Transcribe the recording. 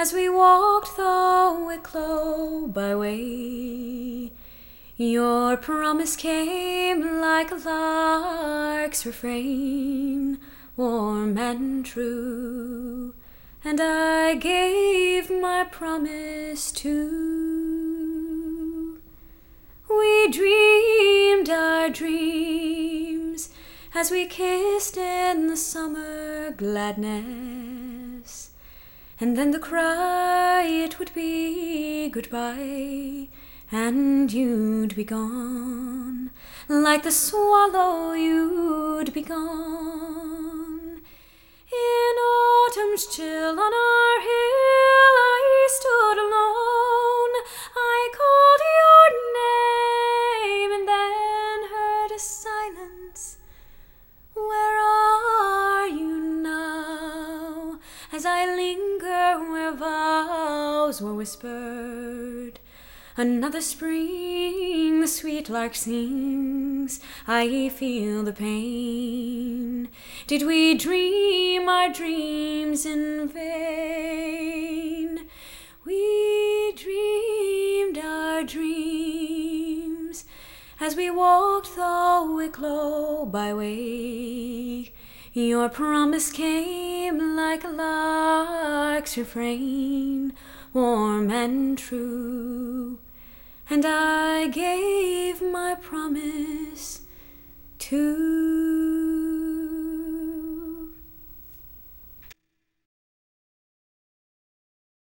as we walked the Wicklow byway. Your promise came like a lark's refrain, warm and true, and I gave my promise too. We dreamed our dreams as we kissed in the summer gladness, and then the cry it would be goodbye, and you'd be gone, like the swallow you'd be gone. In autumn's chill on our hill I stood alone. I called your name and then heard a silence. Where are you now? As I linger where vows were whispered, another spring the sweet lark sings, I feel the pain. Did we dream our dreams in vain? We dreamed our dreams as we walked the Wicklow byway. Your promise came like a lark's refrain, warm and true, and I gave my promise too.